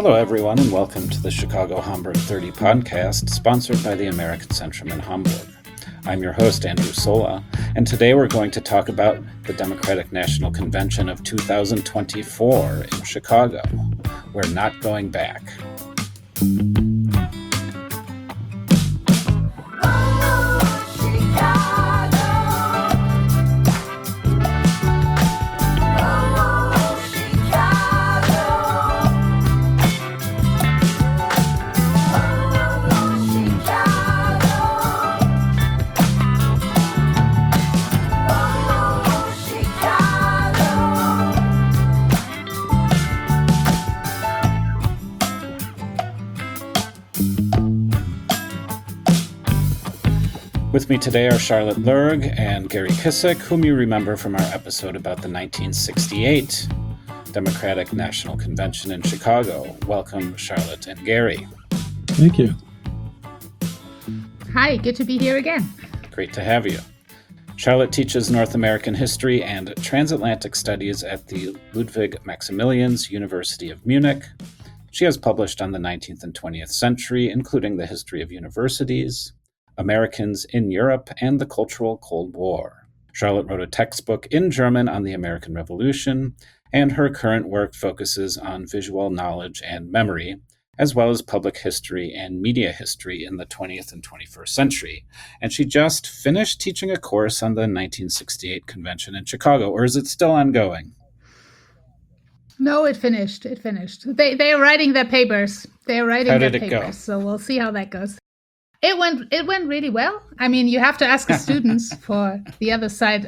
Hello, everyone, and welcome to the Chicago Hamburg 30 podcast, sponsored by the American Centrum in Hamburg. I'm your host, Andrew Sola, and today we're going to talk about the Democratic National Convention of 2024 in Chicago. We're not going back. With me today are Charlotte Lurg and Gary Kissick, whom you remember from our episode about the 1968 Democratic National Convention in Chicago. Welcome, Charlotte and Gary. Thank you. Hi, good to be here again. Great to have you. Charlotte teaches North American history and transatlantic studies at the Ludwig Maximilians University of Munich. She has published on the 19th and 20th century, including the history of universities, Americans in Europe, and the Cultural Cold War. Charlotte wrote a textbook in German on the American Revolution, and her current work focuses on visual knowledge and memory, as well as public history and media history in the 20th and 21st century. And she just finished teaching a course on the 1968 convention in Chicago, or is it still ongoing? No, it finished. They're writing their papers. How did it go? So we'll see how that goes. It went really well. I mean, you have to ask the students for the other side.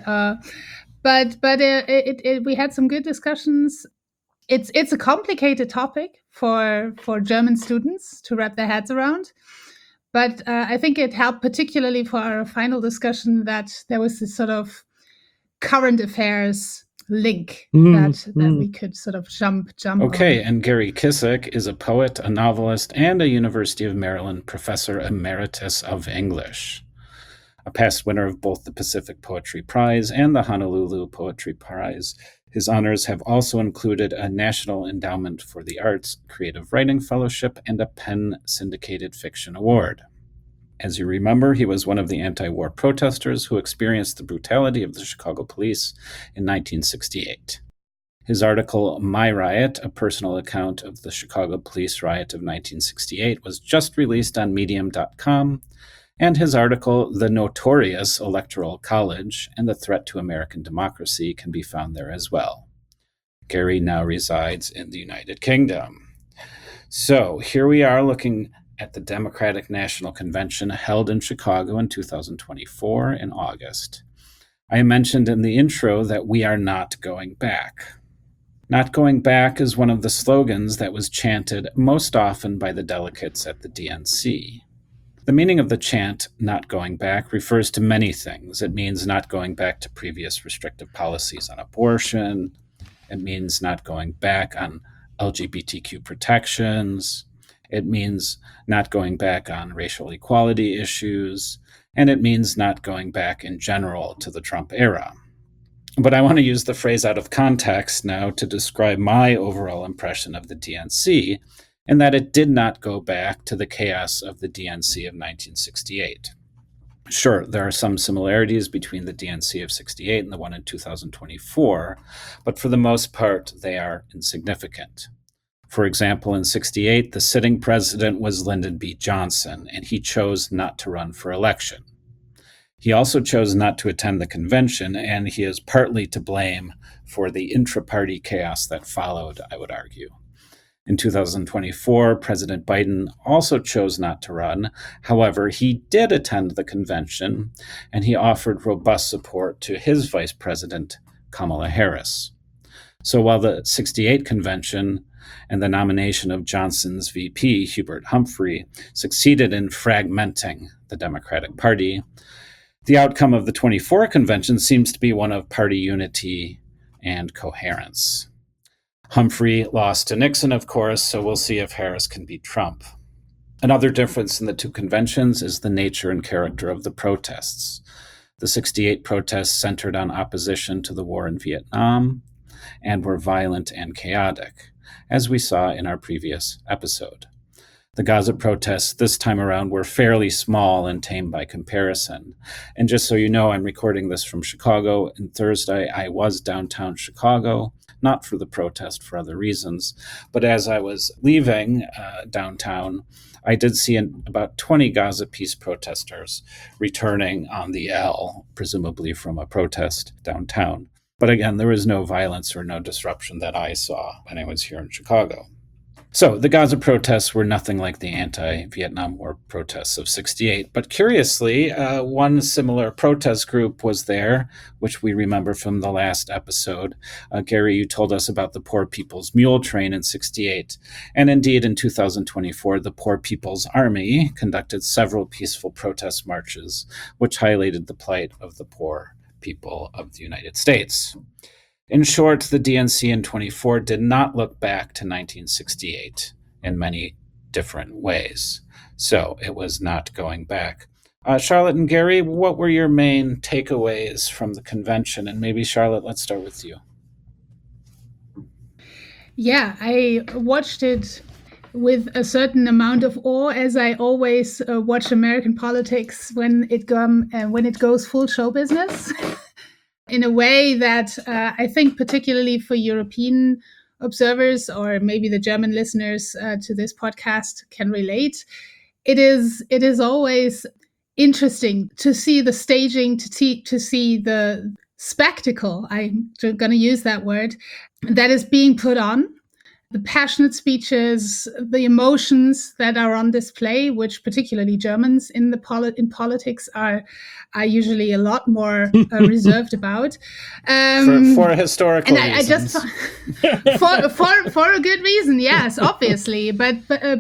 But we had some good discussions. It's a complicated topic for German students to wrap their heads around. But I think it helped particularly for our final discussion that there was this sort of current affairs link that we could sort of jump Okay, on. and Gary Kissick is a poet, a novelist, and a University of Maryland professor emeritus of English. A past winner of both the Pacific Poetry Prize and the Honolulu Poetry Prize. His honors have also included a National Endowment for the Arts Creative Writing Fellowship and a PEN Syndicated Fiction Award. As you remember, he was one of the anti-war protesters who experienced the brutality of the Chicago police in 1968. His article, My Riot, a personal account of the Chicago police riot of 1968, was just released on Medium.com, and his article, The Notorious Electoral College and the Threat to American Democracy, can be found there as well. Gary now resides in the United Kingdom. So here we are looking at the Democratic National Convention held in Chicago in 2024 in August. I mentioned in the intro that we are not going back. Not going back is one of the slogans that was chanted most often by the delegates at the DNC. The meaning of the chant, not going back, refers to many things. It means not going back to previous restrictive policies on abortion. It means not going back on LGBTQ protections. It means not going back on racial equality issues, and it means not going back in general to the Trump era. But I want to use the phrase out of context now to describe my overall impression of the DNC, in that it did not go back to the chaos of the DNC of 1968. Sure, there are some similarities between the DNC of 68 and the one in 2024, but for the most part, they are insignificant. For example, in 68, the sitting president was Lyndon B. Johnson, and he chose not to run for election. He also chose not to attend the convention, and he is partly to blame for the intra-party chaos that followed, I would argue. In 2024, President Biden also chose not to run. However, he did attend the convention, and he offered robust support to his vice president, Kamala Harris. So while the 68 convention and the nomination of Johnson's VP, Hubert Humphrey, succeeded in fragmenting the Democratic Party, the outcome of the 24 convention seems to be one of party unity and coherence. Humphrey lost to Nixon, of course, so we'll see if Harris can beat Trump. Another difference in the two conventions is the nature and character of the protests. The 68 protests centered on opposition to the war in Vietnam. and were violent and chaotic, as we saw in our previous episode. The Gaza protests this time around were fairly small and tame by comparison. And just so you know, I'm recording this from Chicago, and Thursday I was downtown Chicago, not for the protest, for other reasons. But as I was leaving downtown, I did see about 20 Gaza peace protesters returning on the L, presumably from a protest downtown. But again, there was no violence or no disruption that I saw when I was here in Chicago. So the Gaza protests were nothing like the anti-Vietnam War protests of '68. But curiously, one similar protest group was there, which we remember from the last episode. Gary, you told us about the Poor People's Mule Train in '68. And indeed, in 2024, the Poor People's Army conducted several peaceful protest marches, which highlighted the plight of the poor people of the United States. In short, the DNC in 24 did not look back to 1968 in many different ways. So it was not going back. Charlotte and Gary, what were your main takeaways from the convention? And maybe, Charlotte, let's start with you. Yeah, I watched it with a certain amount of awe, as I always watch American politics when it goes full show business. In a way that I think particularly for European observers, or maybe the German listeners to this podcast can relate. It is always interesting to see the staging, to see the spectacle, I'm going to use that word, that is being put on. The passionate speeches, the emotions that are on display, which particularly Germans in politics are usually a lot more reserved about. For historical reasons. I just for a good reason, yes, obviously. But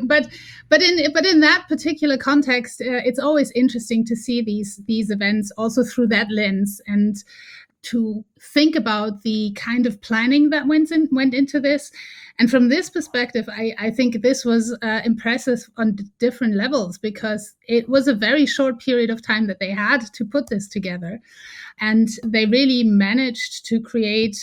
in that particular context, it's always interesting to see these events also through that lens, and to think about the kind of planning that went into this. And from this perspective, I think this was impressive on different levels, because it was a very short period of time that they had to put this together. And they really managed to create,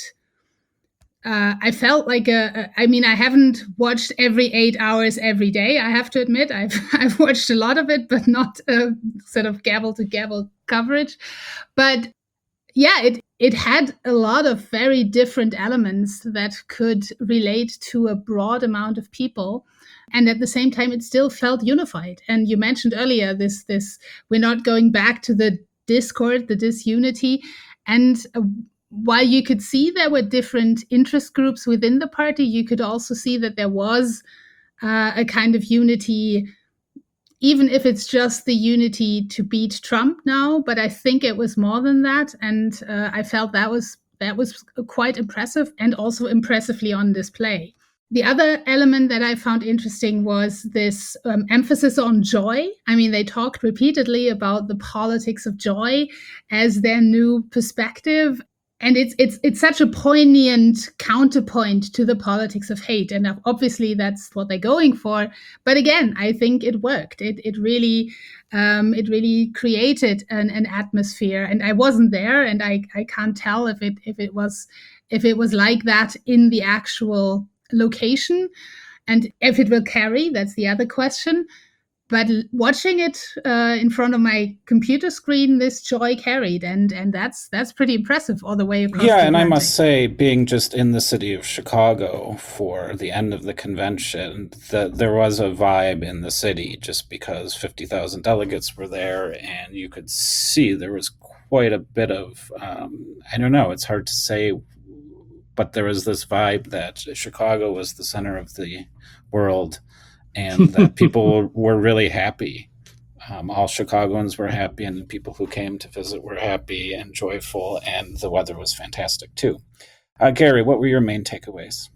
I felt like I haven't watched every 8 hours every day, I have to admit. I've watched a lot of it, but not sort of gavel to gavel coverage. But yeah, it had a lot of very different elements that could relate to a broad amount of people. And at the same time, it still felt unified. And you mentioned earlier this we're not going back to the discord, the disunity. And while you could see there were different interest groups within the party, you could also see that there was a kind of unity, even if it's just the unity to beat Trump now. But I think it was more than that. And I felt that was quite impressive, and also impressively on display. The other element that I found interesting was this emphasis on joy. I mean, they talked repeatedly about the politics of joy as their new perspective. And it's such a poignant counterpoint to the politics of hate. And obviously that's what they're going for. But again, I think it worked. It really created an atmosphere. And I wasn't there, and I can't tell if it was like that in the actual location, and if it will carry. That's the other question. But watching it in front of my computer screen, this joy carried, and that's pretty impressive all the way across. Yeah, and I must say, being just in the city of Chicago for the end of the convention, that there was a vibe in the city, just because 50,000 delegates were there, and you could see there was quite a bit of, I don't know, it's hard to say, but there was this vibe that Chicago was the center of the world, and that people were really happy. All Chicagoans were happy, and the people who came to visit were happy and joyful, and the weather was fantastic too. Gary, what were your main takeaways?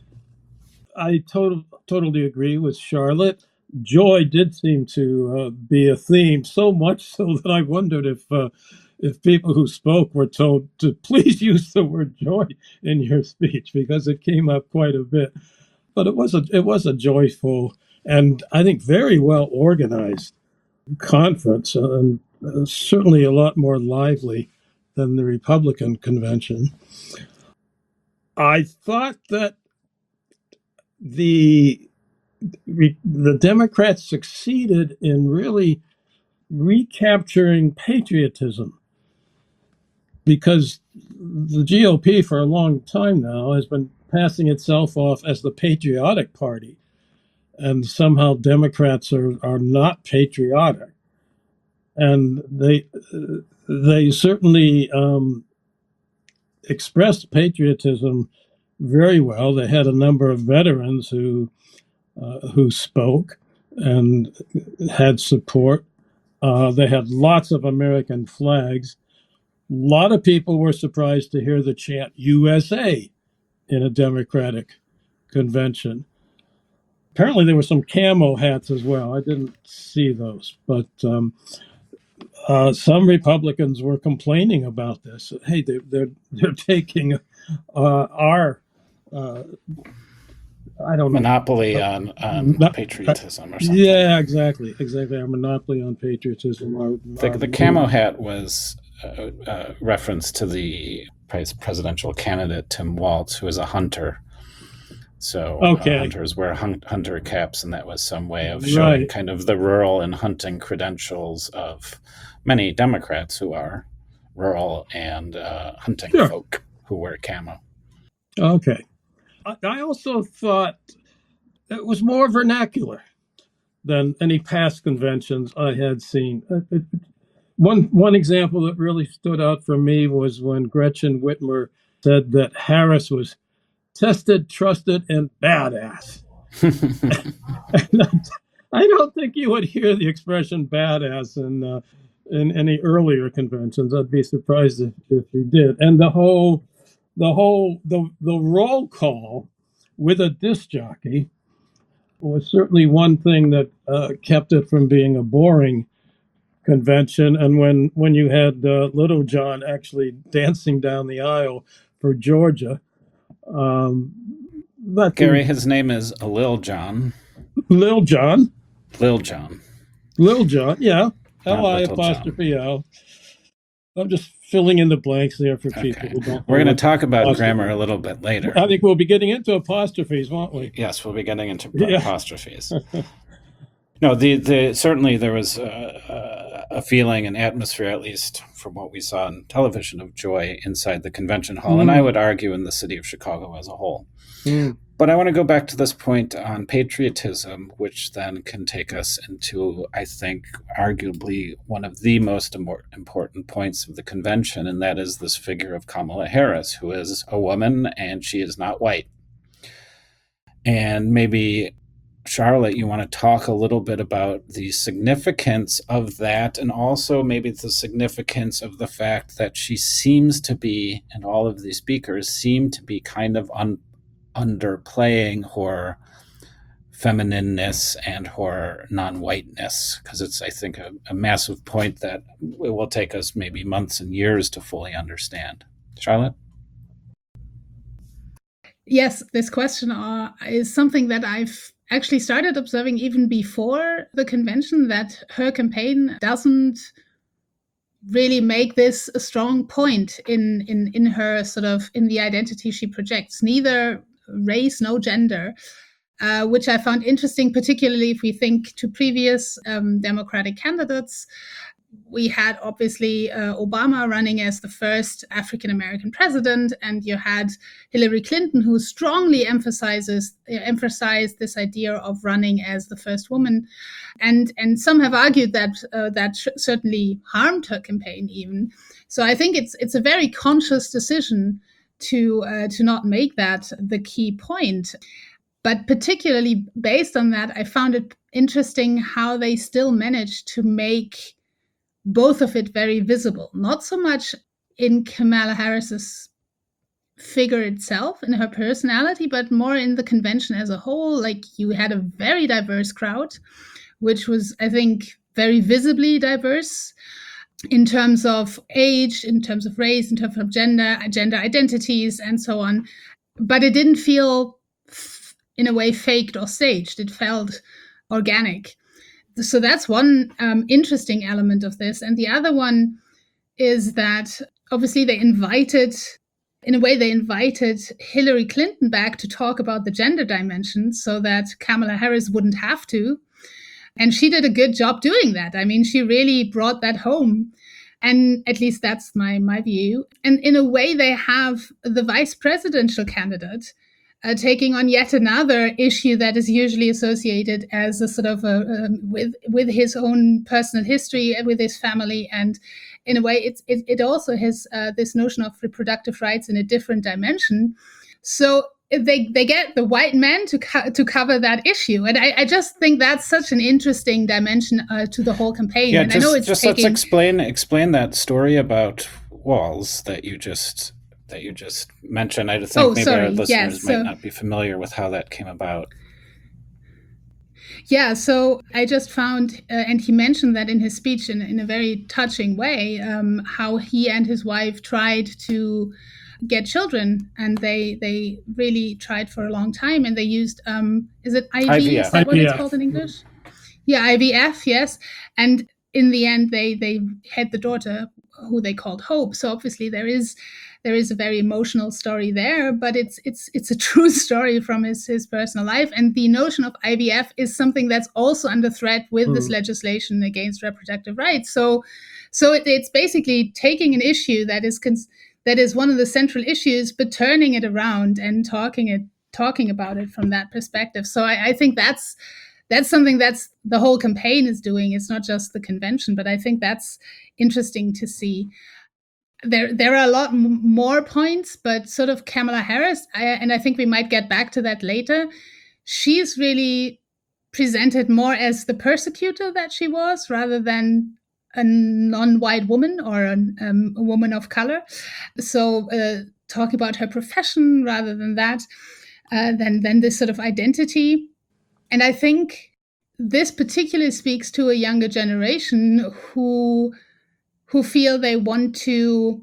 I totally agree with Charlotte. Joy did seem to be a theme, so much so that I wondered if people who spoke were told to please use the word joy in your speech, because it came up quite a bit. But it was a joyful and I think very well organized conference, and certainly a lot more lively than the Republican convention. I thought that the Democrats succeeded in really recapturing patriotism, because the GOP for a long time now has been passing itself off as the patriotic party, and somehow Democrats are not patriotic, and they certainly expressed patriotism very well. They had a number of veterans who spoke and had support. They had lots of American flags. A lot of people were surprised to hear the chant USA in a Democratic convention. Apparently, there were some camo hats as well. I didn't see those, but some Republicans were complaining about this. Hey, they're taking our I don't know, monopoly on patriotism or something. Yeah, exactly. Our monopoly on patriotism. The camo hat was a reference to the presidential candidate Tim Walz, who is a hunter. So hunters wear hunter caps, and that was some way of showing kind of the rural and hunting credentials of many Democrats who are rural and hunting folk who wear camo. Okay. I also thought it was more vernacular than any past conventions I had seen. One example that really stood out for me was when Gretchen Whitmer said that Harris was tested, trusted, and badass. And I don't think you would hear the expression badass in any earlier conventions. I'd be surprised if you did. And the roll call with a disc jockey was certainly one thing that kept it from being a boring convention. And when you had Little John actually dancing down the aisle for Georgia, Gary, his name is Lil John. Lil John. Lil John. Lil John, yeah. L-I-apostrophe-L. I'm just filling in the blanks there for people who don't. We're going to talk about grammar a little bit later. I think we'll be getting into apostrophes, won't we? Yes, we'll be getting into apostrophes. No, certainly there was a feeling, an atmosphere, at least from what we saw on television, of joy inside the convention hall, and I would argue in the city of Chicago as a whole. But I want to go back to this point on patriotism, which then can take us into, I think, arguably one of the most important points of the convention, and that is this figure of Kamala Harris, who is a woman and she is not white. And maybe, Charlotte, you want to talk a little bit about the significance of that, and also maybe the significance of the fact that she seems to be, and all of these speakers seem to be kind of underplaying her feminineness and her non-whiteness, because it's, I think, a massive point that it will take us maybe months and years to fully understand. Charlotte? Yes, this question is something that I've actually started observing even before the convention, that her campaign doesn't really make this a strong point in her sort of, in the identity she projects, neither race, no gender, which I found interesting, particularly if we think to previous Democratic candidates. We had obviously Obama running as the first African-American president, and you had Hillary Clinton, who strongly emphasized this idea of running as the first woman. And some have argued that that certainly harmed her campaign even. So I think it's a very conscious decision to not make that the key point. But particularly based on that, I found it interesting how they still managed to make both of it very visible, not so much in Kamala Harris's figure itself, in her personality, but more in the convention as a whole. Like, you had a very diverse crowd, which was, I think, very visibly diverse in terms of age, in terms of race, in terms of gender identities, and so on. But it didn't feel, in a way, faked or staged. It felt organic. So that's one interesting element of this. And the other one is that obviously they invited in a way, they invited Hillary Clinton back to talk about the gender dimension so that Kamala Harris wouldn't have to. And she did a good job doing that. I mean, she really brought that home. And at least that's my view. And in a way, they have the vice presidential candidate taking on yet another issue that is usually associated as a sort of with his own personal history, with his family, and in a way, it also has this notion of reproductive rights in a different dimension. So they get the white men to cover that issue, and I just think that's such an interesting dimension to the whole campaign. Yeah, and I know it's let's explain that story about Walz that you just mentioned. I think our listeners might not be familiar with how that came about. Yeah, so I just found, and he mentioned that in his speech in a very touching way, how he and his wife tried to get children, and they really tried for a long time, and they used, is it IV? IVF. Is that what it's called in English? Yeah, IVF, yes. And in the end, they had the daughter who they called Hope. So obviously there is a very emotional story there, but it's a true story from his personal life. And the notion of IVF is something that's also under threat with this legislation against reproductive rights. So it's basically taking an issue that is one of the central issues, but turning it around and talking about it from that perspective. So I think that's something that's the whole campaign is doing. It's not just the convention, but I think that's interesting to see. There are a lot more points, but sort of Kamala Harris, and I think we might get back to that later, she's really presented more as the persecutor that she was, rather than a non-white woman or a woman of color. So talking about her profession rather than that, than this sort of identity. And I think this particularly speaks to a younger generation who feel they want to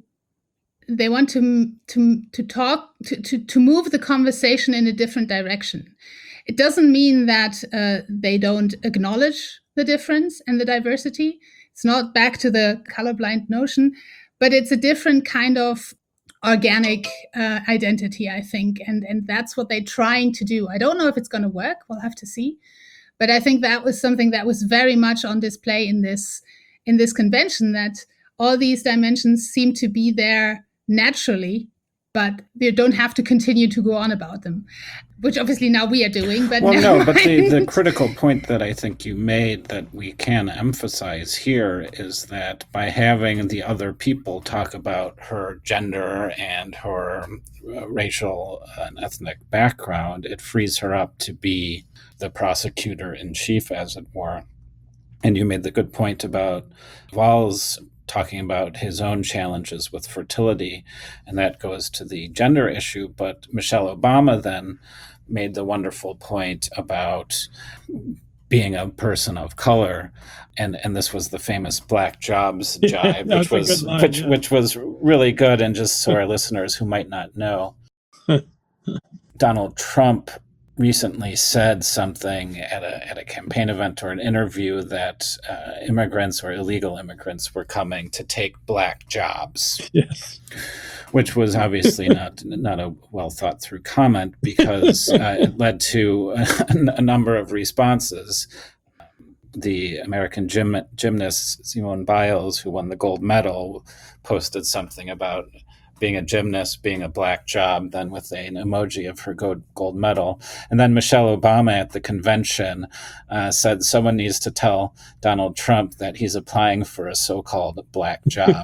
talk to move the conversation in a different direction. It doesn't mean that they don't acknowledge the difference and the diversity. It's not back to the colorblind notion, but it's a different kind of organic identity, I think, and that's what they're trying to do. I don't know if it's going to work. We'll have to see. But I think that was something that was very much on display in this convention, that all these dimensions seem to be there naturally, but you don't have to continue to go on about them, which obviously now we are doing. But the critical point that I think you made that we can emphasize here is that by having the other people talk about her gender and her racial and ethnic background, it frees her up to be the prosecutor in chief, as it were. And you made the good point about Walz talking about his own challenges with fertility, and that goes to the gender issue. But Michelle Obama then made the wonderful point about being a person of color, and this was the famous Black Jobs jibe, which was really good. And just so our listeners who might not know, Donald Trump recently said something at a campaign event or an interview that immigrants or illegal immigrants were coming to take Black jobs. Yes. Which was obviously not a well thought through comment, because it led to a number of responses. The American gymnast Simone Biles, who won the gold medal, posted something about being a gymnast, being a black job, then with an emoji of her gold medal. And then Michelle Obama at the convention said someone needs to tell Donald Trump that he's applying for a so-called black job,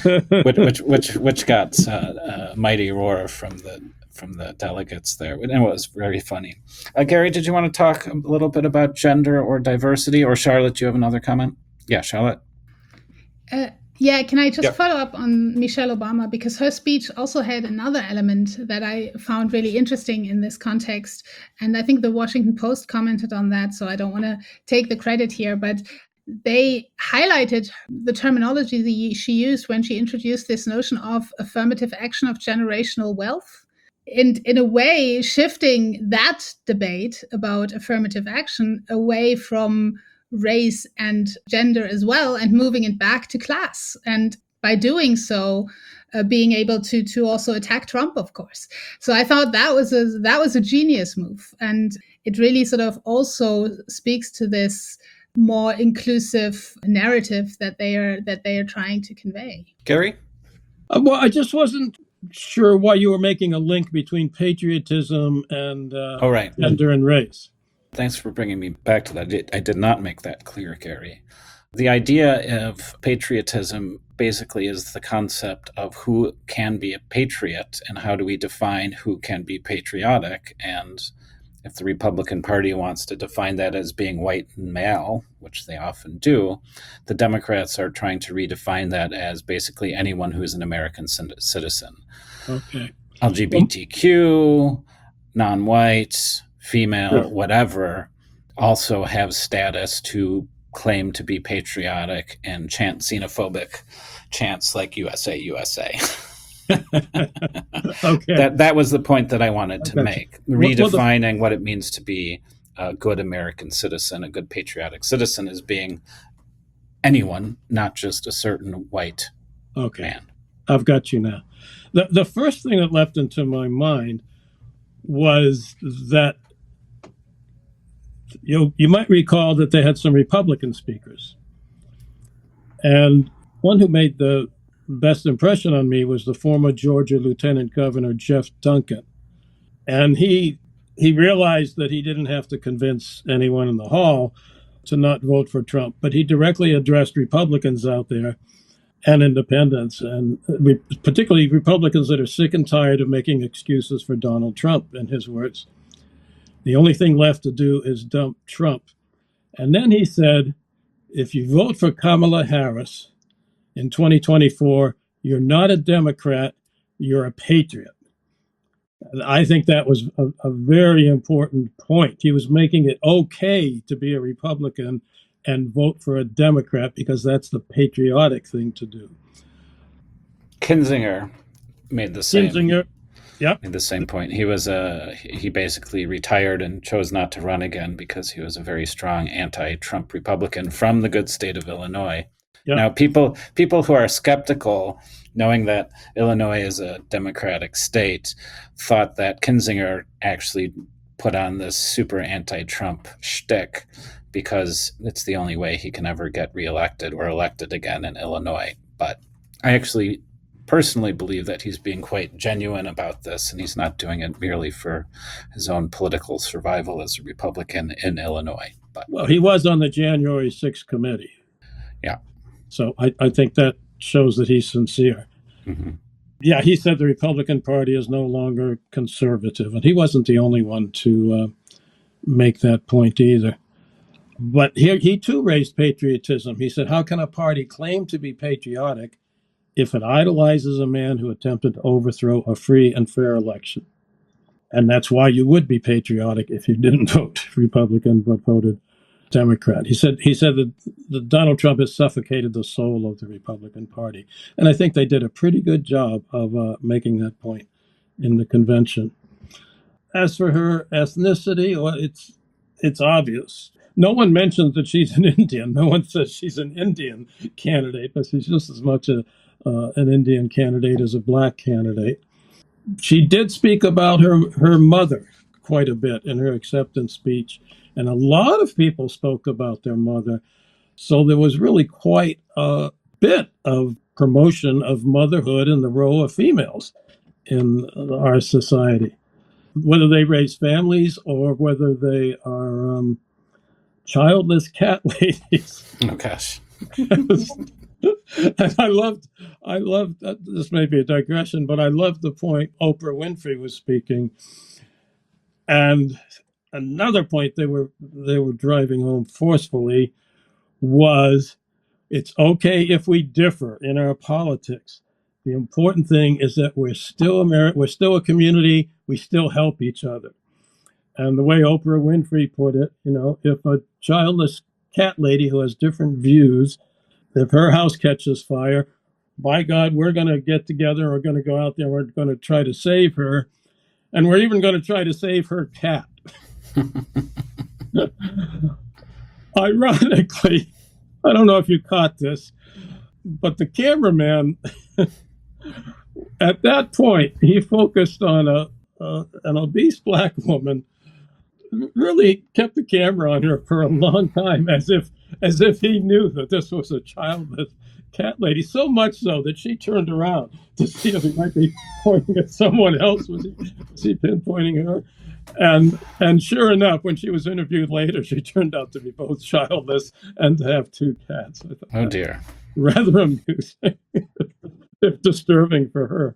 which got a mighty roar from the delegates there. And it was very funny. Gary, did you want to talk a little bit about gender or diversity? Or Charlotte, do you have another comment? Yeah, Charlotte. Yeah, can I just follow up on Michelle Obama, because her speech also had another element that I found really interesting in this context. And I think the Washington Post commented on that, so I don't want to take the credit here, but they highlighted the terminology she used when she introduced this notion of affirmative action of generational wealth. And in a way, shifting that debate about affirmative action away from race and gender as well, and moving it back to class. And by doing so, being able to also attack Trump, of course. So I thought that was a genius move, and it really sort of also speaks to this more inclusive narrative that they are trying to convey. Gary? Well, I just wasn't sure why you were making a link between patriotism and right. gender and race. Thanks for bringing me back to that. I did not make that clear, Gary. The idea of patriotism basically is the concept of who can be a patriot and how do we define who can be patriotic. And if the Republican Party wants to define that as being white and male, which they often do, the Democrats are trying to redefine that as basically anyone who's an American citizen. Okay. LGBTQ, non-white, female, whatever, also have status to claim to be patriotic and chant xenophobic chants like USA, USA. Okay. That was the point that I wanted to make. Redefining what it means to be a good American citizen, a good patriotic citizen, as being anyone, not just a certain white man. I've got you now. The first thing that leapt into my mind was that you might recall that they had some Republican speakers. And one who made the best impression on me was the former Georgia Lieutenant Governor Jeff Duncan. And he realized that he didn't have to convince anyone in the hall to not vote for Trump, but he directly addressed Republicans out there and independents, and particularly Republicans that are sick and tired of making excuses for Donald Trump, in his words. The only thing left to do is dump Trump. And then he said, if you vote for Kamala Harris in 2024, you're not a Democrat, you're a patriot. And I think that was a very important point. He was making it okay to be a Republican and vote for a Democrat because that's the patriotic thing to do. Kinzinger made the same. Yep. Made the same point. He basically retired and chose not to run again because he was a very strong anti-Trump Republican from the good state of Illinois. Yep. Now, people who are skeptical, knowing that Illinois is a Democratic state, thought that Kinzinger actually put on this super anti-Trump shtick because it's the only way he can ever get reelected or elected again in Illinois. But I actually personally believe that he's being quite genuine about this, and he's not doing it merely for his own political survival as a Republican in Illinois. Well, he was on the January 6th committee. Yeah. So I think that shows that he's sincere. Mm-hmm. Yeah, he said the Republican Party is no longer conservative, and he wasn't the only one to make that point either. But he too raised patriotism. He said, how can a party claim to be patriotic if it idolizes a man who attempted to overthrow a free and fair election? And that's why you would be patriotic if you didn't vote Republican but voted Democrat. He said that Donald Trump has suffocated the soul of the Republican Party. And I think they did a pretty good job of making that point in the convention. As for her ethnicity, well, it's obvious. No one mentions that she's an Indian. No one says she's an Indian candidate, but she's just as much an Indian candidate as a black candidate. She did speak about her mother quite a bit in her acceptance speech, and a lot of people spoke about their mother. So there was really quite a bit of promotion of motherhood and the role of females in our society, whether they raise families or whether they are childless cat ladies. Oh gosh. And I loved this may be a digression, but I loved the point Oprah Winfrey was speaking. And another point they were driving home forcefully was, it's okay if we differ in our politics. The important thing is that we're still a community, we still help each other. And the way Oprah Winfrey put it, if a childless cat lady who has different views, if her house catches fire, by God, we're going to get together, we're going to go out there, we're going to try to save her, and we're even going to try to save her cat. Ironically, I don't know if you caught this, but the cameraman At that point, he focused on an obese black woman, really kept the camera on her for a long time, as if he knew that this was a childless cat lady. So much so that she turned around to see if he might be pointing at someone else. Was he pinpointing her? And sure enough, when she was interviewed later, she turned out to be both childless and to have two cats. I thought, Oh dear. rather amusing, if disturbing for her.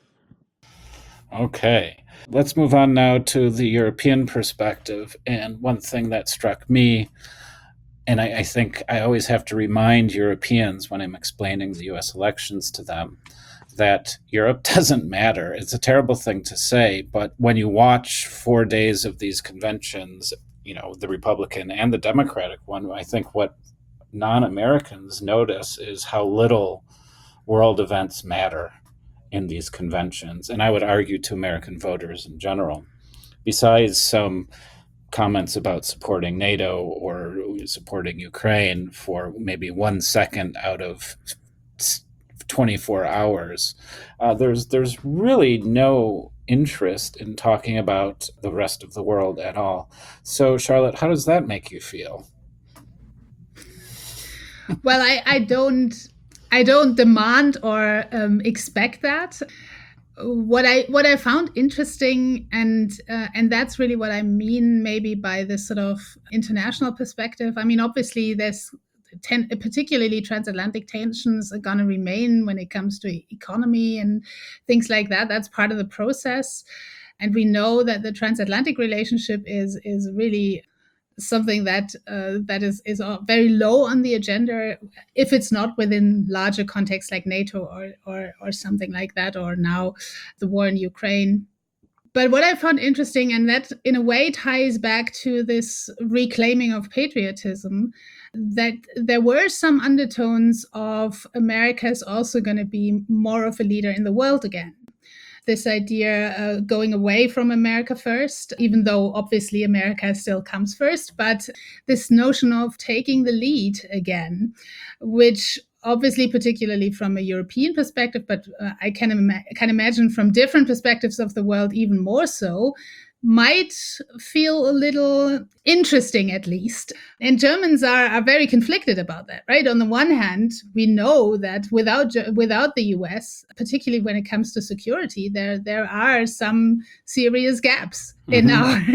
Okay. Let's move on now to the European perspective. And one thing that struck me, and I think I always have to remind Europeans when I'm explaining the US elections to them, that Europe doesn't matter. It's a terrible thing to say, but when you watch 4 days of these conventions, the Republican and the Democratic one, I think what non-Americans notice is how little world events matter in these conventions. And I would argue to American voters in general, besides some comments about supporting NATO or supporting Ukraine for maybe 1 second out of 24 hours, there's really no interest in talking about the rest of the world at all. So, Charlotte, how does that make you feel? Well, I don't demand or expect that. What I found interesting, and that's really what I mean, maybe by this sort of international perspective. I mean, obviously, there's particularly transatlantic tensions are going to remain when it comes to economy and things like that. That's part of the process, and we know that the transatlantic relationship is really something that is very low on the agenda if it's not within larger contexts like NATO or something like that, or now the war in Ukraine. But what I found interesting, and that in a way ties back to this reclaiming of patriotism, that there were some undertones of America is also going to be more of a leader in the world again. This idea going away from America first, even though obviously America still comes first, but this notion of taking the lead again, which obviously particularly from a European perspective, but I can imagine from different perspectives of the world even more so, might feel a little interesting, at least. And Germans are very conflicted about that, right? On the one hand, we know that without the US, particularly when it comes to security, there are some serious gaps in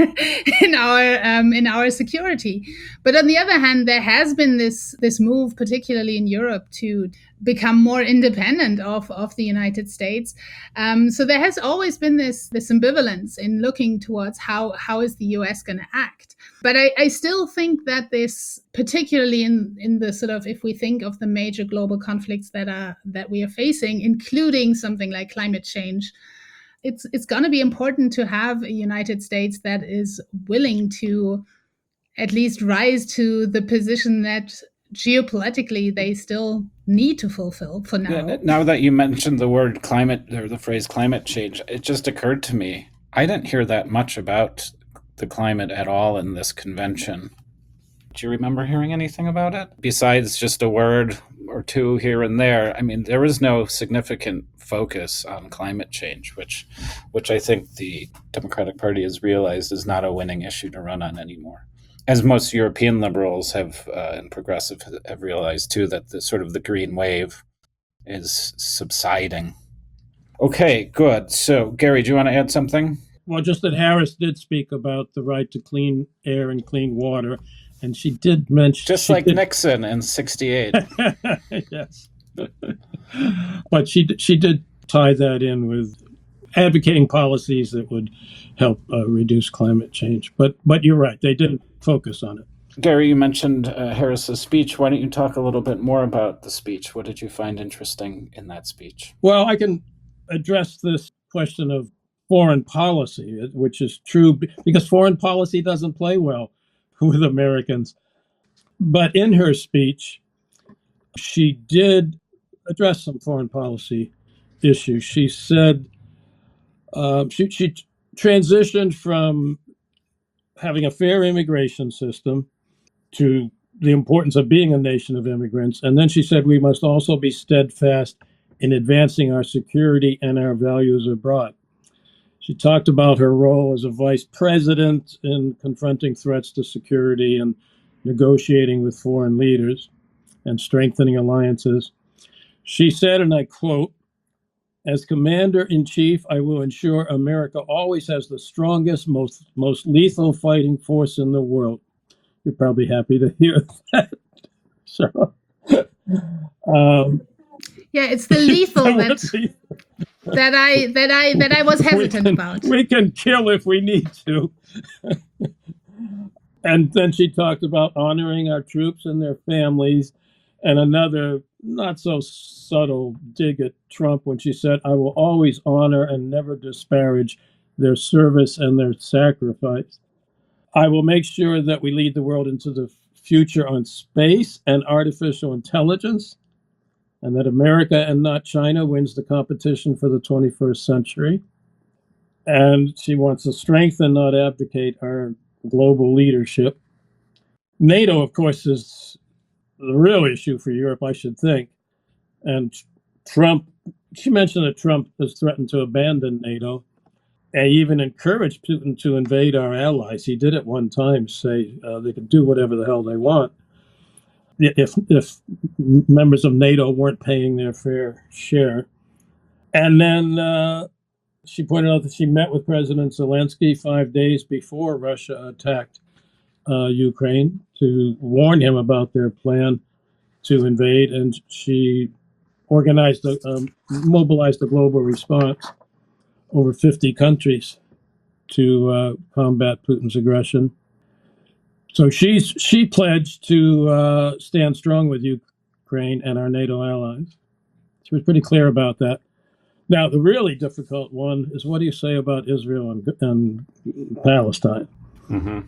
our security. But on the other hand, there has been this move, particularly in Europe, to become more independent of the United States. So there has always been this ambivalence in looking towards how is the US going to act. But I still think that this, particularly in the sort of, if we think of the major global conflicts that we are facing, including something like climate change, it's going to be important to have a United States that is willing to at least rise to the position that geopolitically they still need to fulfill for now. Yeah, now that you mentioned the word climate, or the phrase climate change, it just occurred to me, I didn't hear that much about the climate at all in this convention. Do you remember hearing anything about it? Besides just a word or two here and there, I mean, there was no significant focus on climate change, which I think the Democratic Party has realized is not a winning issue to run on anymore. As most European liberals have and progressive have realized too, that the sort of the green wave is subsiding. Okay, good. So, Gary, do you want to add something? Well, just that Harris did speak about the right to clean air and clean water, and she did mention... Just like Nixon in 1968. Yes. But she did tie that in with advocating policies that would help reduce climate change. But you're right, they didn't focus on it. Gary, you mentioned Harris's speech. Why don't you talk a little bit more about the speech? What did you find interesting in that speech? Well, I can address this question of foreign policy, which is true because foreign policy doesn't play well with Americans. But in her speech, she did address some foreign policy issues. She said she transitioned from having a fair immigration system to the importance of being a nation of immigrants. And then she said we must also be steadfast in advancing our security and our values abroad. She talked about her role as a vice president in confronting threats to security and negotiating with foreign leaders and strengthening alliances. She said, and I quote, "As commander-in-chief, I will ensure America always has the strongest, most lethal fighting force in the world." You're probably happy to hear that. So, yeah, it's the lethal that I was hesitant about. We can kill if we need to. And then she talked about honoring our troops and their families, and another not so subtle dig at Trump when she said, "I will always honor and never disparage their service and their sacrifice. I will make sure that we lead the world into the future on space and artificial intelligence, and that America and not China wins the competition for the 21st century." And she wants to strengthen, not abdicate, our global leadership. NATO, of course, is the real issue for Europe, I should think. And Trump, she mentioned that Trump has threatened to abandon NATO and even encouraged Putin to invade our allies. He did at one time say they could do whatever the hell they want if members of NATO weren't paying their fair share. And then she pointed out that she met with President Zelensky 5 days before Russia attacked Ukraine to warn him about their plan to invade, and she mobilized a global response over 50 countries to combat Putin's aggression. So she pledged to stand strong with Ukraine and our NATO allies. She was pretty clear about that. Now, the really difficult one is, what do you say about Israel and Palestine? Mm-hmm.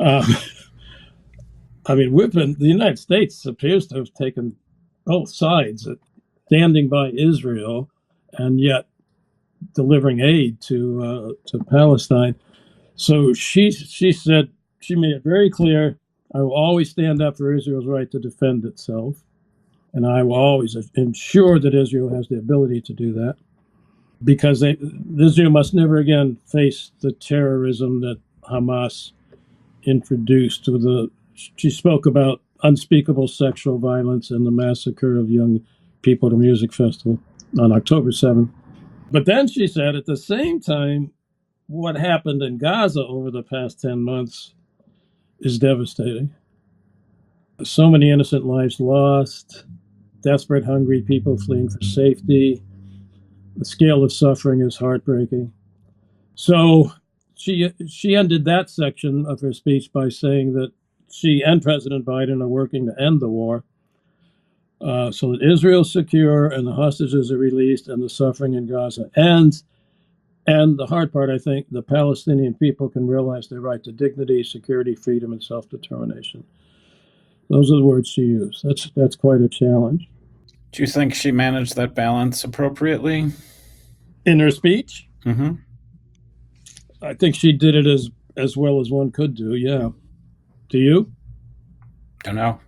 I mean, the United States appears to have taken both sides, standing by Israel and yet delivering aid to Palestine. So she said, she made it very clear, "I will always stand up for Israel's right to defend itself, and I will always ensure that Israel has the ability to do that, because Israel must never again face the terrorism that Hamas introduced she spoke about unspeakable sexual violence and the massacre of young people at a music festival on October 7th. But then she said, at the same time, what happened in Gaza over the past 10 months is devastating. So many innocent lives lost, desperate, hungry people fleeing for safety. The scale of suffering is heartbreaking." So she ended that section of her speech by saying that she and President Biden are working to end the war so that Israel's secure and the hostages are released and the suffering in Gaza ends. And the hard part, I think, the Palestinian people can realize their right to dignity, security, freedom, and self-determination. Those are the words she used. That's quite a challenge. Do you think she managed that balance appropriately? In her speech? Mm-hmm. I think she did it as well as one could do, yeah. Do you? Don't know.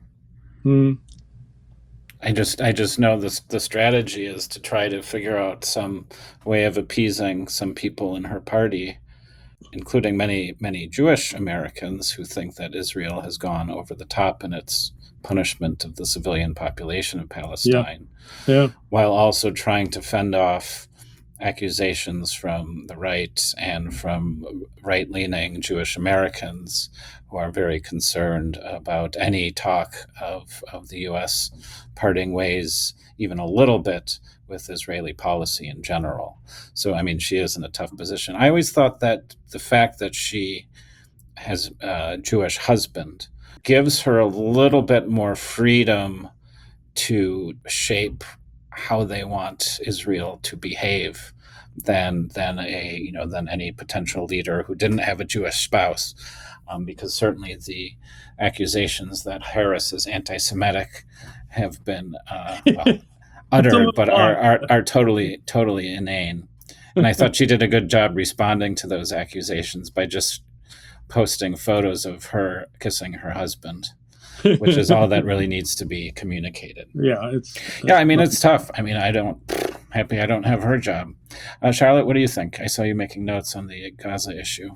I just know the strategy is to try to figure out some way of appeasing some people in her party, including many Jewish Americans who think that Israel has gone over the top in its punishment of the civilian population of Palestine, while also trying to fend off accusations from the right and from right-leaning Jewish Americans who are very concerned about any talk of the U.S. parting ways even a little bit with Israeli policy in general. So, I mean, she is in a tough position. I always thought that the fact that she has a Jewish husband gives her a little bit more freedom to shape how they want Israel to behave than any potential leader who didn't have a Jewish spouse, because certainly the accusations that Harris is anti-Semitic have been uttered, but are totally inane. And I thought she did a good job responding to those accusations by just posting photos of her kissing her husband, which is all that really needs to be communicated. Yeah, I mean, it's tough. I mean, I don't happy I don't have her job. Charlotte, what do you think? I saw you making notes on the Gaza issue.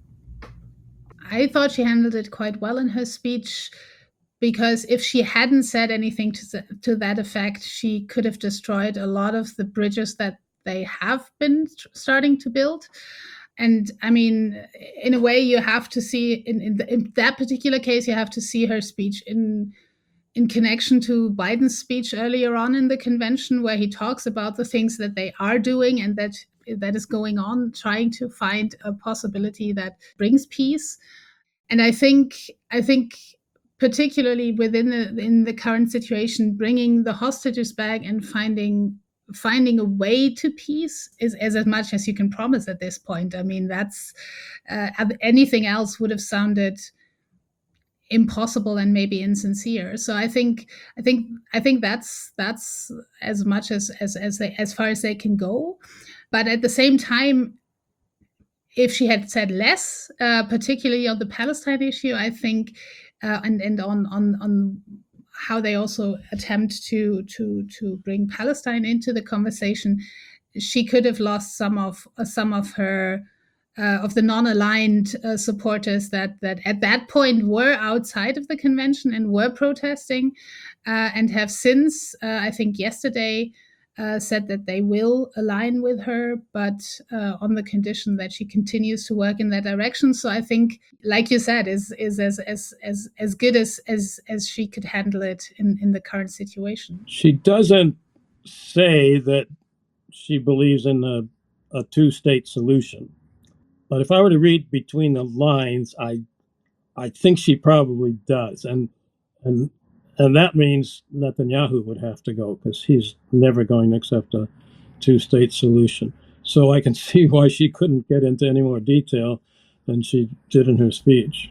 I thought she handled it quite well in her speech, because if she hadn't said anything to that effect, she could have destroyed a lot of the bridges that they have been starting to build. And I mean, in a way, you have to see in that particular case, you have to see her speech in connection to Biden's speech earlier on in the convention, where he talks about the things that they are doing and that is going on, trying to find a possibility that brings peace. And I think particularly in the current situation, bringing the hostages back and finding a way to peace is as much as you can promise at this point. I mean, that's anything else would have sounded impossible and maybe insincere. So I think that's as much as far as they can go. But at the same time, if she had said less, particularly on the Palestine issue, I think, and on how they also attempt to bring Palestine into the conversation, she could have lost some of her of the non-aligned supporters that at that point were outside of the convention and were protesting, and have since, I think yesterday, said that they will align with her, but on the condition that she continues to work in that direction. So I think, like you said, is as good as she could handle it in the current situation. She doesn't say that she believes in a two-state solution. But if I were to read between the lines, I think she probably does. And that means Netanyahu would have to go, because he's never going to accept a two-state solution. So I can see why she couldn't get into any more detail than she did in her speech.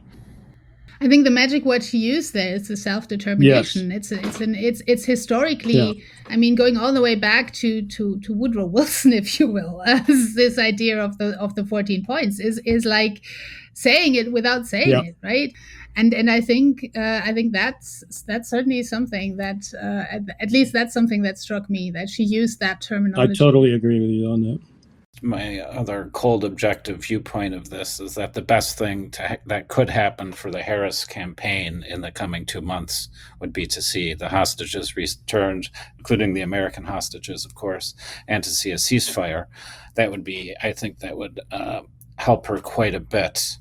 I think the magic word she used there is the self-determination. Yes. It's historically, yeah. I mean, going all the way back to Woodrow Wilson, if you will, this idea of the 14 points is like saying it without saying yeah. it, right? And I think that's certainly something that at least that's something that struck me, that she used that terminology. I totally agree with you on that. My other cold objective viewpoint of this is that the best thing that could happen for the Harris campaign in the coming 2 months would be to see the hostages returned, including the American hostages, of course, and to see a ceasefire. That would be, I think that would help her quite a bit.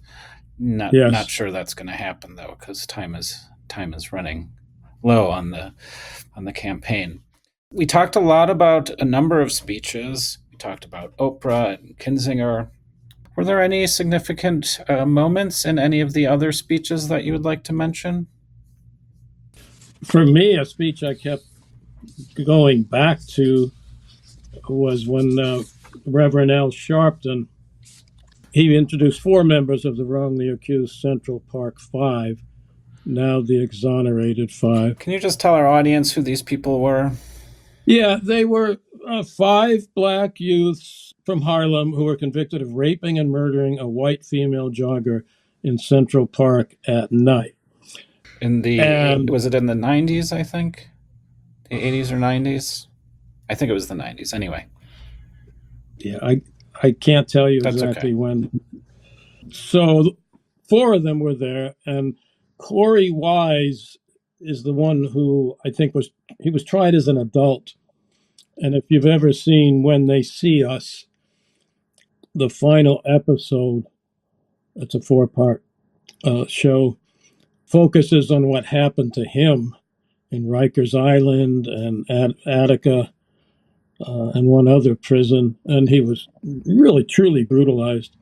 Not sure that's going to happen, though, because time is running low on the campaign. We talked a lot about a number of speeches. We talked about Oprah and Kinzinger. Were there any significant moments in any of the other speeches that you would like to mention? For me, a speech I kept going back to was when Reverend Al Sharpton, he introduced 4 members of the wrongly accused Central Park 5, now the exonerated 5. Can you just tell our audience who these people were? Yeah, they were 5 black youths from Harlem who were convicted of raping and murdering a white female jogger in Central Park at night. Was it in the 90s, I think? The 80s or 90s? I think it was the 90s, anyway. Yeah, I can't tell you exactly when. So 4 of them were there, and Corey Wise is the one who I think was tried as an adult. And if you've ever seen When They See Us, the final episode, it's a 4-part show, focuses on what happened to him in Rikers Island and Attica and one other prison. And he was really, truly brutalized.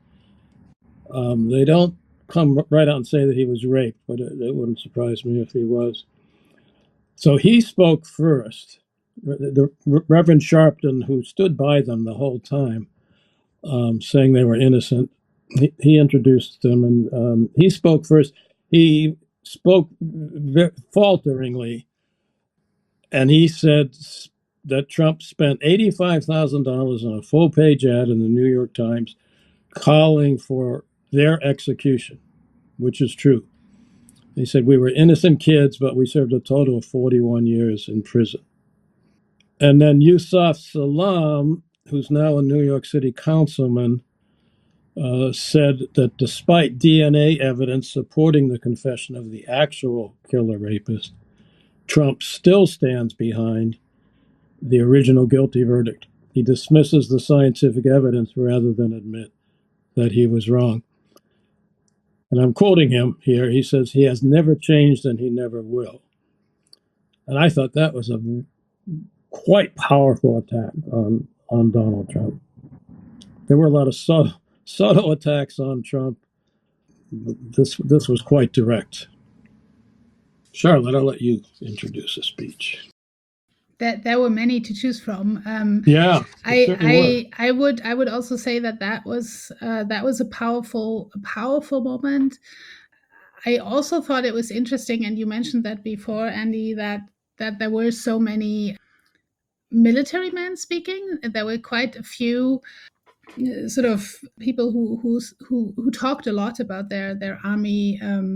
They don't come right out and say that he was raped, but it wouldn't surprise me if he was. So he spoke first. The Reverend Sharpton, who stood by them the whole time, saying they were innocent, he introduced them, and he spoke first. He spoke falteringly, and he said that Trump spent $85,000 on a full-page ad in the New York Times calling for their execution, which is true. He said, we were innocent kids, but we served a total of 41 years in prison. And then Yusuf Salam, who's now a New York City councilman, said that despite DNA evidence supporting the confession of the actual killer rapist, Trump still stands behind the original guilty verdict. He dismisses the scientific evidence rather than admit that he was wrong. And I'm quoting him here. He says, he has never changed and he never will. And I thought that was a quite powerful attack on Donald Trump. There were a lot of subtle attacks on Trump. This was quite direct. Charlotte, I'll let you introduce the speech. There were many to choose from. Yeah, I would also say that was a powerful moment. I also thought it was interesting, and you mentioned that before, Andy, that there were so many military men speaking. There were quite a few sort of people who talked a lot about their army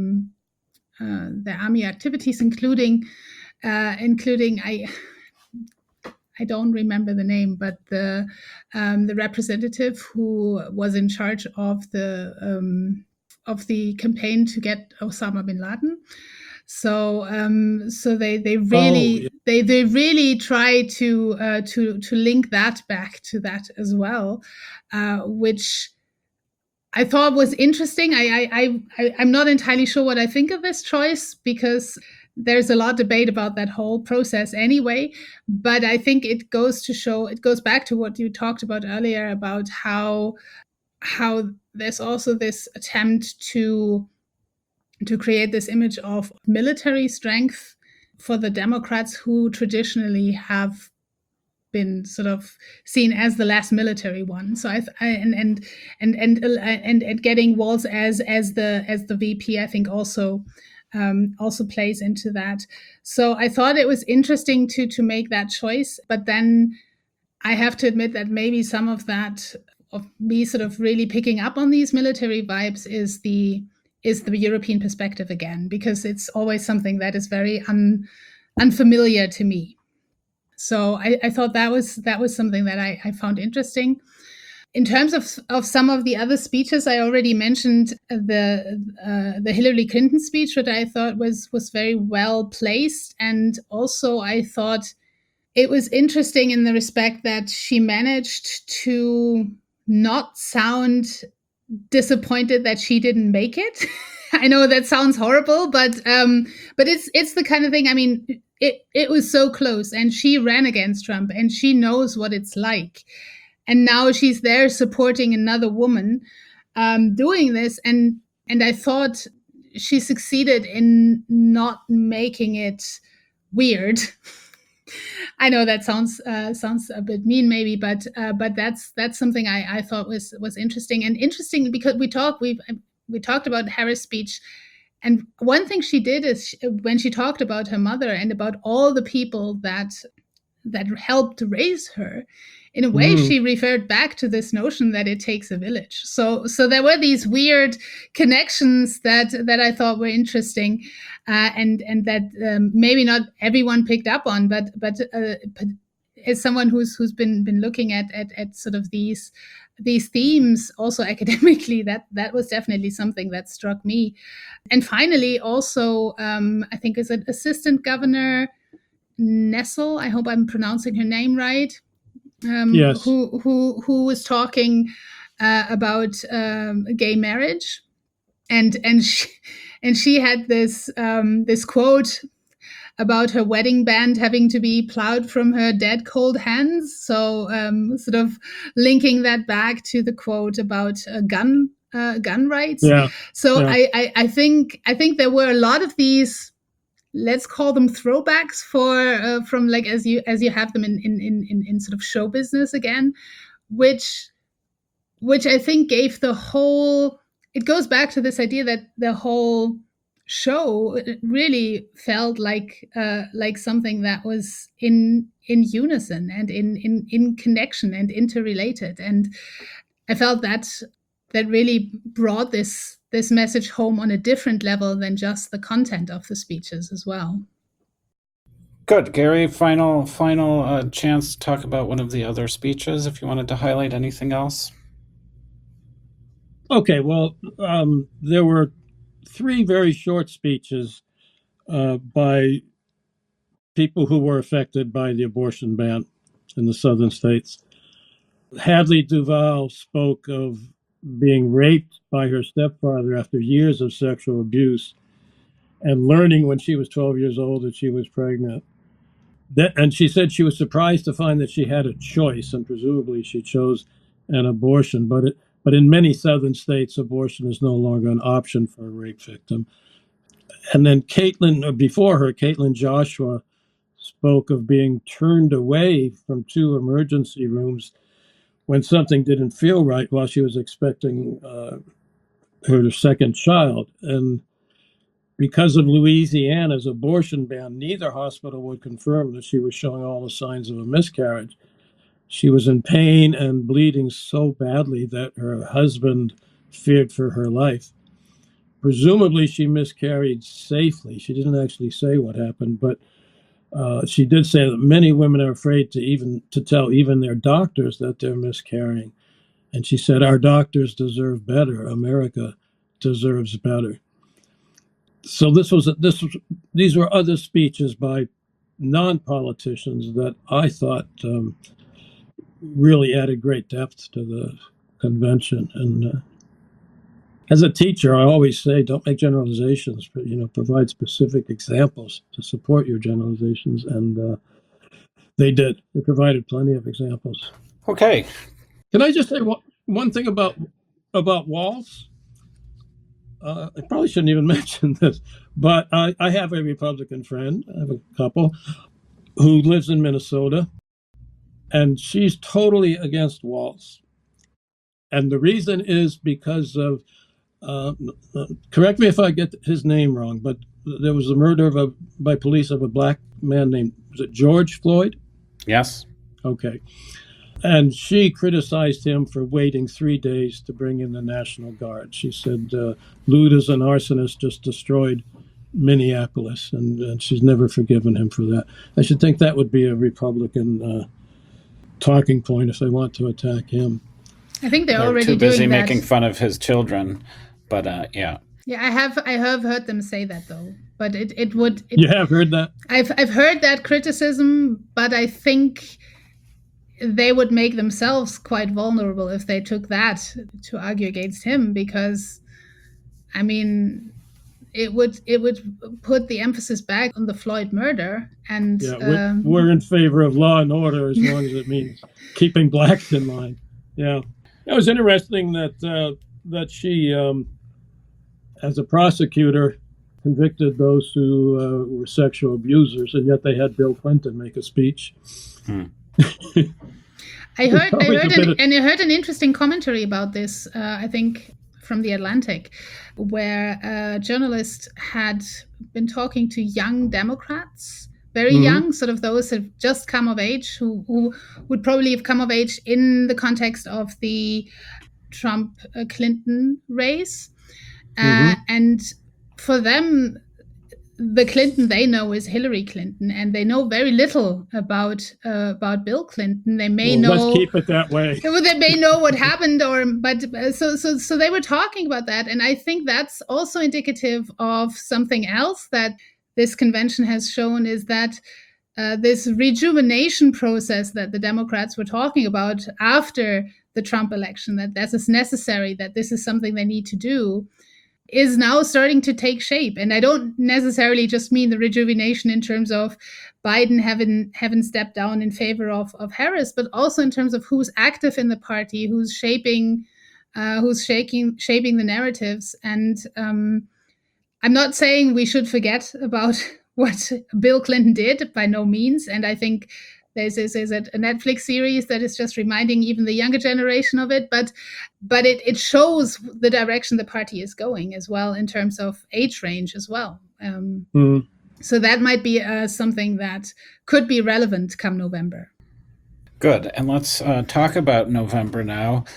activities, including I don't remember the name, but the representative who was in charge of the campaign to get Osama bin Laden. So they really try to link that back to that as well, which I thought was interesting. I'm not entirely sure what I think of this choice, because there's a lot of debate about that whole process anyway. But I think it goes back to what you talked about earlier about how there's also this attempt to create this image of military strength for the Democrats, who traditionally have been sort of seen as the less military one. So and getting Walz as the VP, I think also plays into that. So I thought it was interesting to make that choice, but then I have to admit that maybe some of that, of me sort of really picking up on these military vibes, is the European perspective again, because it's always something that is very unfamiliar to me. So I thought that was something that I found interesting. In terms of some of the other speeches, I already mentioned the Hillary Clinton speech, which I thought was very well placed, and also I thought it was interesting in the respect that she managed to not sound disappointed that she didn't make it. I know that sounds horrible, but it's the kind of thing. I mean, it was so close, and she ran against Trump, and she knows what it's like. And now she's there supporting another woman doing this, and I thought she succeeded in not making it weird. I know that sounds a bit mean, maybe, but that's something I thought was interesting, and interesting because we talked about Harris' speech, and one thing she did is when she talked about her mother and about all the people that helped raise her, in a way she referred back to this notion that it takes a village. So there were these weird connections that I thought were interesting, and that maybe not everyone picked up on, but as someone who's been looking at sort of these themes also academically, that was definitely something that struck me. And finally, also I think is an assistant governor Nessel, I hope I'm pronouncing her name right. Yes. Who was talking about gay marriage, and she had this quote about her wedding band having to be plowed from her dead cold hands. So sort of linking that back to the quote about gun rights. Yeah. So yeah. I think there were a lot of these, let's call them throwbacks from like as you have them in sort of show business again, which I think gave the whole, it goes back to this idea that the whole show really felt like something that was in unison and in connection and interrelated, and I felt that really brought this message home on a different level than just the content of the speeches as well. Good, Gary. Final chance to talk about one of the other speeches. If you wanted to highlight anything else. Okay, well, there were 3 very short speeches by people who were affected by the abortion ban in the southern states. Hadley Duval spoke of being raped by her stepfather after years of sexual abuse and learning when she was 12 years old that she was pregnant. And she said she was surprised to find that she had a choice, and presumably she chose an abortion. But in many southern states, abortion is no longer an option for a rape victim. And then before her, Caitlin Joshua spoke of being turned away from 2 emergency rooms when something didn't feel right while she was expecting her second child. And because of Louisiana's abortion ban, neither hospital would confirm that she was showing all the signs of a miscarriage. She was in pain and bleeding so badly that her husband feared for her life. Presumably, she miscarried safely. She didn't actually say what happened, but she did say that many women are afraid to tell even their doctors that they're miscarrying. And she said, "Our doctors deserve better. America deserves better." So these were other speeches by non-politicians that I thought really added great depth to the convention. And as a teacher, I always say, don't make generalizations, but provide specific examples to support your generalizations. And they did. They provided plenty of examples. Okay. Can I just say one thing about Walz? I probably shouldn't even mention this, but I have a Republican friend. I have a couple who lives in Minnesota, and she's totally against Walz. And the reason is because of, correct me if I get his name wrong, but there was the murder by police of a black man named, was it George Floyd? Yes. Okay. And she criticized him for waiting 3 days to bring in the National Guard. She said looters and arsonists just destroyed Minneapolis, and she's never forgiven him for that. I should think that would be a Republican talking point if they want to attack him. I think they're already too busy doing that. making fun of his children, but yeah. Yeah, I have heard them say that though. But it would. You have heard that? I've heard that criticism, but I think they would make themselves quite vulnerable if they took that to argue against him, because, I mean, it would put the emphasis back on the Floyd murder. And we're in favor of law and order as long as it means keeping blacks in line. Yeah, it was interesting that she, as a prosecutor, convicted those who were sexual abusers, and yet they had Bill Clinton make a speech. I heard an interesting commentary about this, I think from The Atlantic, where a journalist had been talking to young Democrats, very young, sort of those who have just come of age, who would probably have come of age in the context of the Trump-Clinton race. And for them, the Clinton they know is Hillary Clinton, and they know very little about Bill Clinton. They may know. Let's keep it that way. They may know what happened, so they were talking about that, and I think that's also indicative of something else that this convention has shown, is that this rejuvenation process that the Democrats were talking about after the Trump election, that this is necessary, that this is something they need to do, is now starting to take shape. And I don't necessarily just mean the rejuvenation in terms of Biden having stepped down in favor of Harris, but also in terms of who's active in the party, who's shaping the narratives. And I'm not saying we should forget about what Bill Clinton did, by no means. And I think there's a Netflix series that is just reminding even the younger generation of it, but it shows the direction the party is going as well in terms of age range as well. So that might be something that could be relevant come November. Good. And let's talk about November now.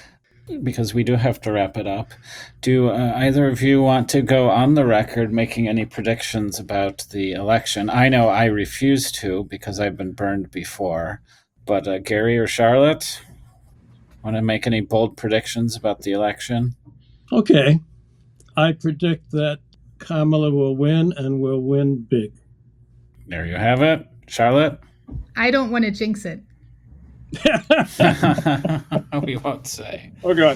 because we do have to wrap it up. Do either of you want to go on the record making any predictions about the election? I know I refuse to because I've been burned before. But Gary or Charlotte, want to make any bold predictions about the election? Okay. I predict that Kamala will win and will win big. There you have it. Charlotte? I don't want to jinx it. We won't say. Oh, God.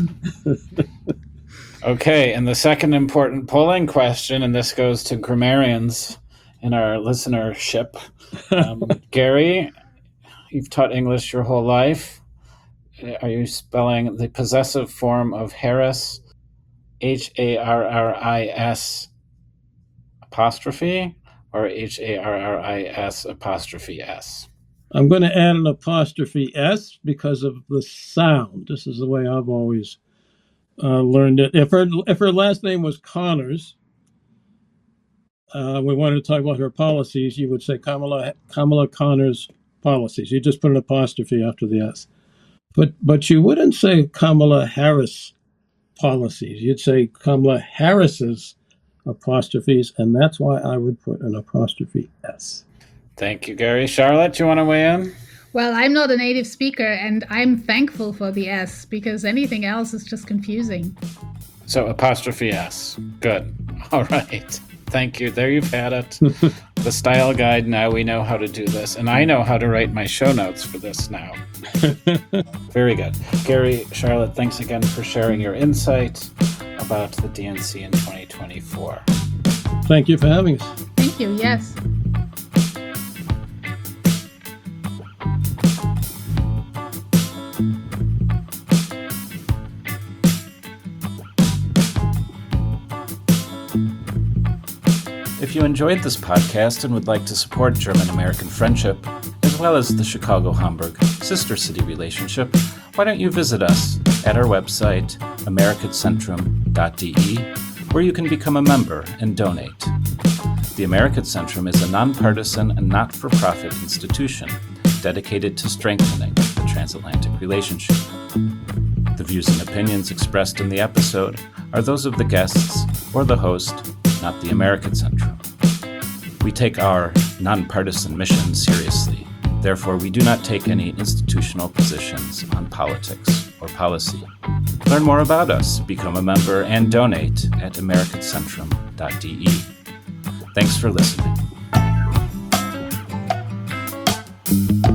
Okay, and the second important polling question, and this goes to grammarians in our listenership. Gary, you've taught English your whole life. Are you spelling the possessive form of Harris, Harris apostrophe, or Harris apostrophe S? I'm going to add an apostrophe S because of the sound. This is the way I've always learned it. If her last name was Connors, we wanted to talk about her policies, you would say Kamala Connors policies. You just put an apostrophe after the S. But you wouldn't say Kamala Harris policies. You'd say Kamala Harris's apostrophes, and that's why I would put an apostrophe S. Thank you, Gary. Charlotte, do you want to weigh in? Well, I'm not a native speaker, and I'm thankful for the S because anything else is just confusing. So apostrophe S. Good. All right. Thank you. There you've had it. The style guide. Now we know how to do this. And I know how to write my show notes for this now. Very good. Gary, Charlotte, thanks again for sharing your insight about the DNC in 2024. Thank you for having us. Thank you. Yes. If you enjoyed this podcast and would like to support German-American friendship, as well as the Chicago-Hamburg sister city relationship, why don't you visit us at our website, americadzentrum.de, where you can become a member and donate. The Americad Centrum is a nonpartisan and not-for-profit institution dedicated to strengthening the transatlantic relationship. The views and opinions expressed in the episode are those of the guests or the host, not the Americad Centrum. We take our nonpartisan mission seriously. Therefore, we do not take any institutional positions on politics or policy. Learn more about us, become a member, and donate at americadzentrum.de. Thanks for listening.